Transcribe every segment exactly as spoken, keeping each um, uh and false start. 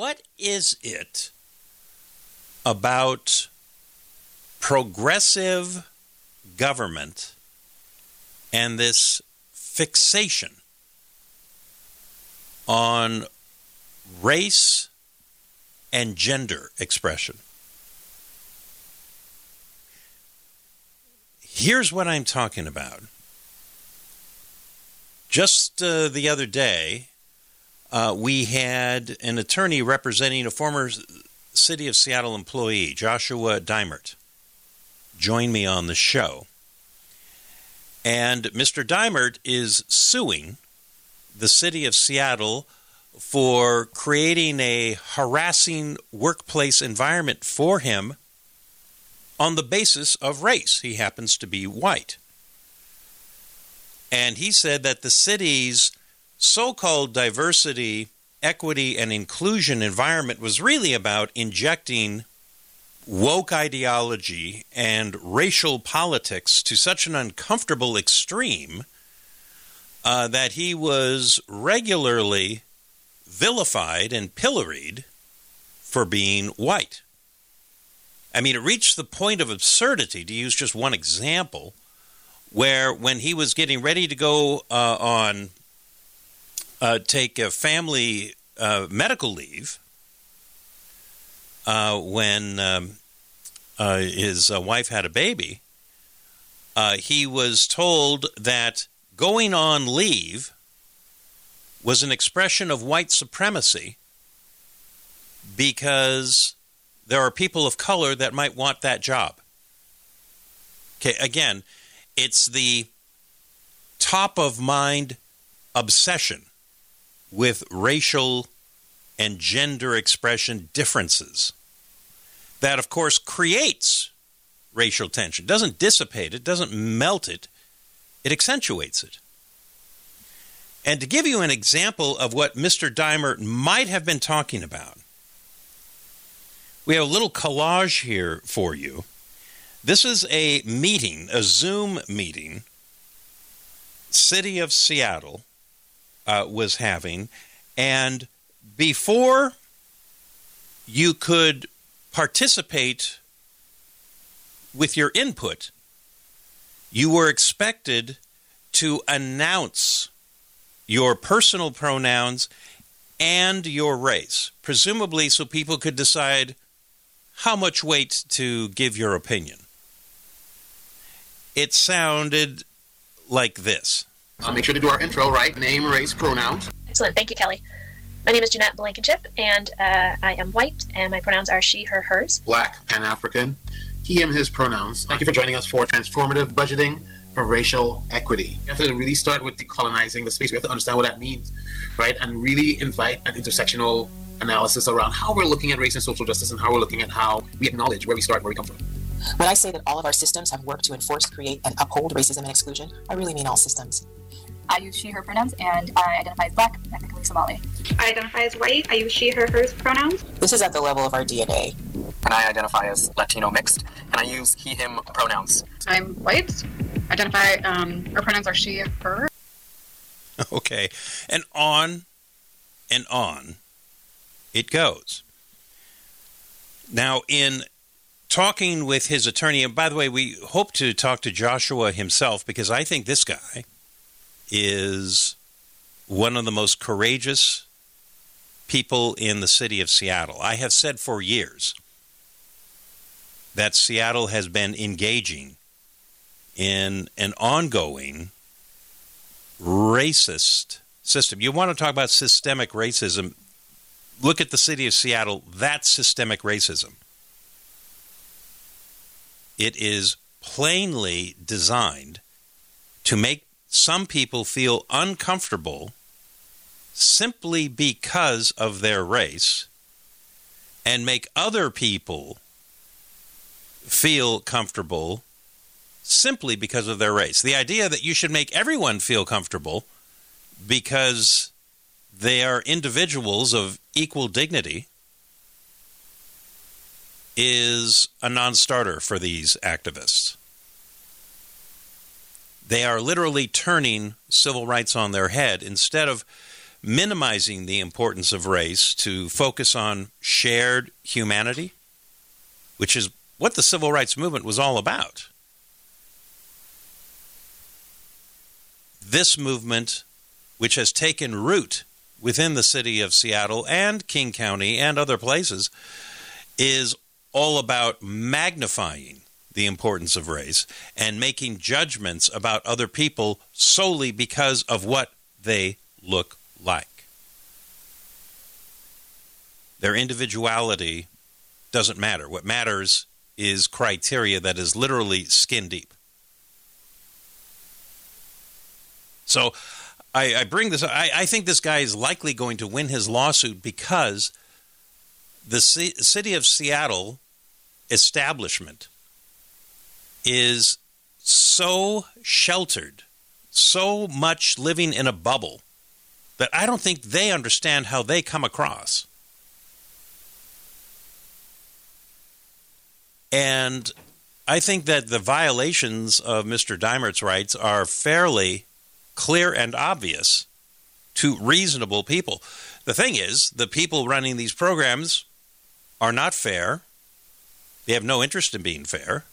what is it about progressive government and this fixation on race and gender expression? Here's what I'm talking about. Just uh, the other day, uh, we had an attorney representing a former City of Seattle employee, Joshua Dimert, join me on the show. And Mister Dimert is suing the City of Seattle for creating a harassing workplace environment for him on the basis of race. He happens to be white. And he said that the city's so-called diversity, equity, and inclusion environment was really about injecting woke ideology and racial politics to such an uncomfortable extreme uh, that he was regularly vilified and pilloried for being white. I mean, it reached the point of absurdity, to use just one example, where when he was getting ready to go uh, on, uh, take a family uh, medical leave, uh, when um, uh, his uh, wife had a baby, uh, he was told that going on leave was an expression of white supremacy because there are people of color that might want that job. Okay, again, it's the top-of-mind obsession with racial and gender expression differences that, of course, creates racial tension. It doesn't dissipate it, doesn't melt it, it accentuates it. And to give you an example of what Mister Dimert might have been talking about, we have a little collage here for you. This is a meeting, a Zoom meeting, City of Seattle uh, was having, and before you could participate with your input, you were expected to announce your personal pronouns and your race, presumably so people could decide how much weight to give your opinion. It sounded like this. I'll make sure to do our intro, right? Name, race, pronouns. Excellent. Thank you, Kelly. My name is Jeanette Blankenship, and uh, I am white, and my pronouns are she, her, hers. Black, Pan-African, he, him, his pronouns. Thank you for joining us for Transformative Budgeting for Racial Equity. We have to really start with decolonizing the space. We have to understand what that means, right? And really invite an intersectional analysis around how we're looking at race and social justice and how we're looking at how we acknowledge where we start, where we come from. When I say that all of our systems have worked to enforce, create, and uphold racism and exclusion, I really mean all systems. I use she, her pronouns, and I identify as black, ethnically Somali. I identify as white. I use she, her, hers pronouns. This is at the level of our D N A. And I identify as Latino mixed, and I use he, him pronouns. I'm white. Identify, um, our pronouns are she, her. Okay, and on and on it goes. Now, in talking with his attorney, and by the way, we hope to talk to Joshua himself, because I think this guy is one of the most courageous people in the city of Seattle. I have said for years that Seattle has been engaging in an ongoing racist system. You want to talk about systemic racism? Look at the city of Seattle. That's systemic racism. It is plainly designed to make some people feel uncomfortable simply because of their race and make other people feel comfortable simply because of their race. The idea that you should make everyone feel comfortable because they are individuals of equal dignity is a non-starter for these activists. They are literally turning civil rights on their head. Instead of minimizing the importance of race to focus on shared humanity, which is what the civil rights movement was all about. This movement, which has taken root within the city of Seattle and King County and other places, is all about magnifying the importance of race and making judgments about other people solely because of what they look like. Their individuality doesn't matter. What matters is criteria that is literally skin deep. So I, I bring this, I, I think this guy is likely going to win his lawsuit because the C- city of Seattle establishment is so sheltered, so much living in a bubble, that I don't think they understand how they come across. And I think that the violations of Mister Deimert's rights are fairly clear and obvious to reasonable people. The thing is, the people running these programs are not fair. They have no interest in being fair.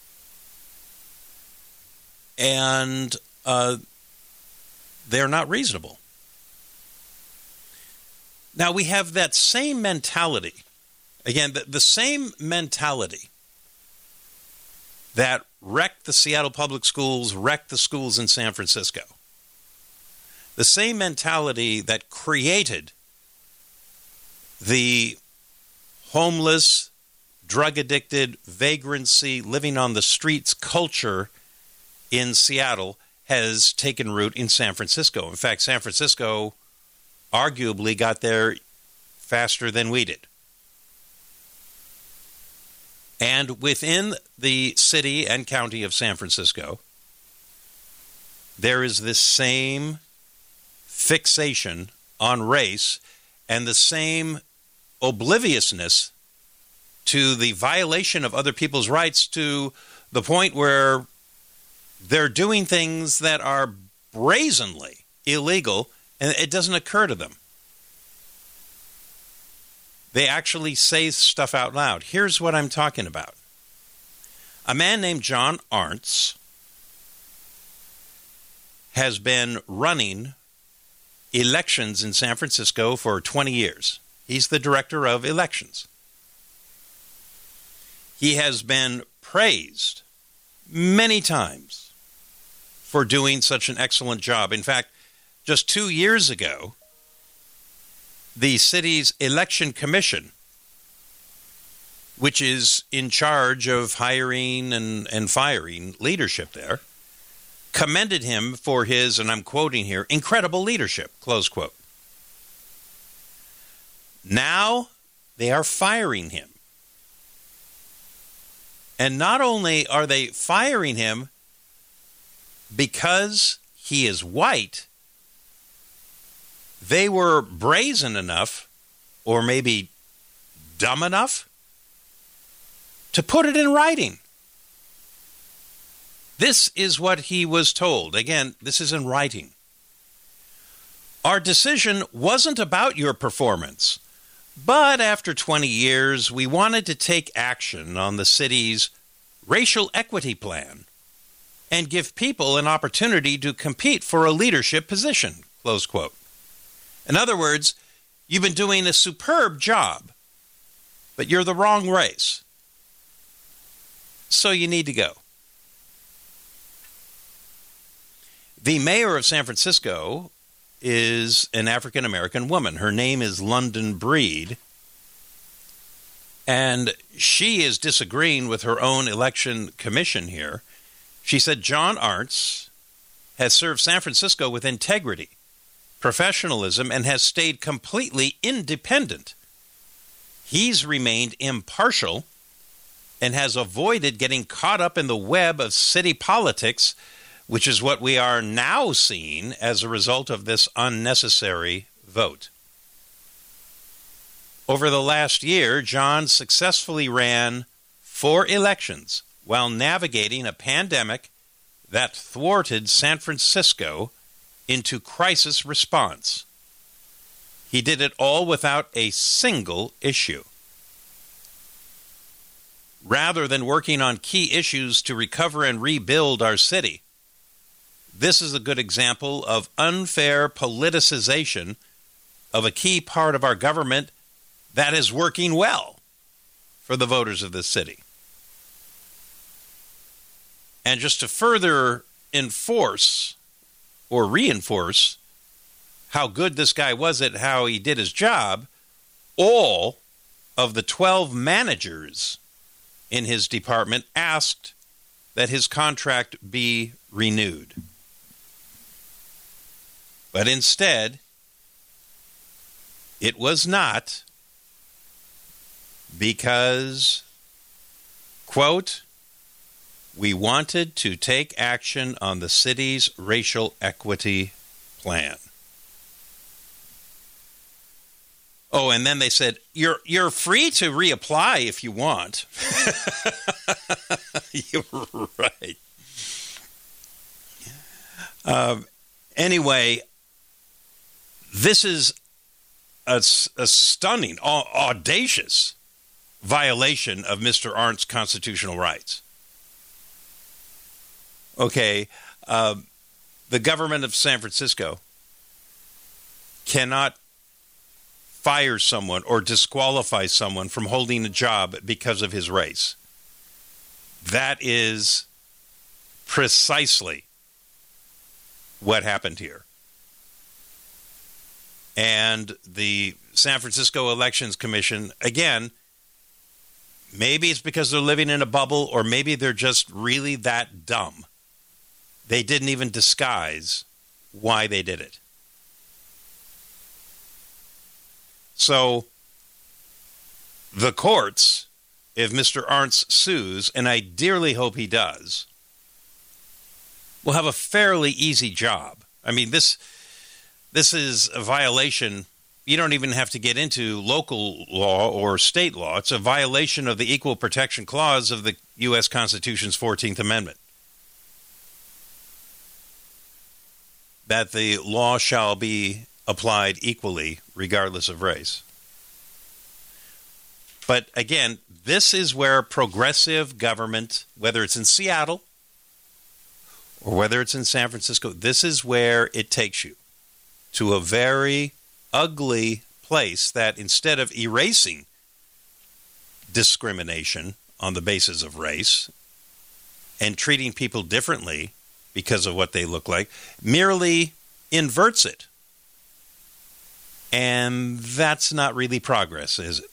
And uh, they're not reasonable. Now, we have that same mentality. Again, the, the same mentality that wrecked the Seattle public schools, wrecked the schools in San Francisco. The same mentality that created the homeless, drug-addicted, vagrancy, living on the streets culture in Seattle has taken root in San Francisco. In fact, San Francisco arguably got there faster than we did. And within the city and county of San Francisco, there is this same fixation on race and the same obliviousness to the violation of other people's rights to the point where they're doing things that are brazenly illegal and it doesn't occur to them. They actually say stuff out loud. Here's what I'm talking about. A man named John Arntz has been running elections in San Francisco for twenty years. He's the director of elections. He has been praised many times for doing such an excellent job. In fact, just two years ago, the city's election commission, which is in charge of hiring and, and firing leadership there, commended him for his, and I'm quoting here, incredible leadership, close quote. Now they are firing him. And not only are they firing him because he is white, they were brazen enough, or maybe dumb enough, to put it in writing. This is what he was told. Again, this is in writing. Our decision wasn't about your performance, but after twenty years, we wanted to take action on the city's racial equity plan and give people an opportunity to compete for a leadership position, close quote. In other words, you've been doing a superb job, but you're the wrong race. So you need to go. The mayor of San Francisco is an African-American woman. Her name is London Breed. And she is disagreeing with her own election commission here. She said John Arntz has served San Francisco with integrity, professionalism, and has stayed completely independent. He's remained impartial and has avoided getting caught up in the web of city politics, which is what we are now seeing as a result of this unnecessary vote. Over the last year, John successfully ran four elections while navigating a pandemic that thwarted San Francisco into crisis response. He did it all without a single issue. Rather than working on key issues to recover and rebuild our city, this is a good example of unfair politicization of a key part of our government that is working well for the voters of this city. And just to further enforce or reinforce how good this guy was at how he did his job, all of the twelve managers in his department asked that his contract be renewed. But instead, it was not, because, quote, we wanted to take action on the city's racial equity plan. Oh, and then they said, you're you're free to reapply if you want. You're right. Um, anyway, this is a, a stunning, audacious violation of Mister Arndt's constitutional rights. Okay, uh, the government of San Francisco cannot fire someone or disqualify someone from holding a job because of his race. That is precisely what happened here. And the San Francisco Elections Commission, again, maybe it's because they're living in a bubble, or maybe they're just really that dumb. They didn't even disguise why they did it. So the courts, if Mister Arndts sues, and I dearly hope he does, will have a fairly easy job. I mean, this this is a violation. You don't even have to get into local law or state law. It's a violation of the Equal Protection Clause of the U S Constitution's fourteenth Amendment. That the law shall be applied equally, regardless of race. But again, this is where progressive government, whether it's in Seattle or whether it's in San Francisco, this is where it takes you to a very ugly place that, instead of erasing discrimination on the basis of race and treating people differently because of what they look like, merely inverts it. And that's not really progress, is it?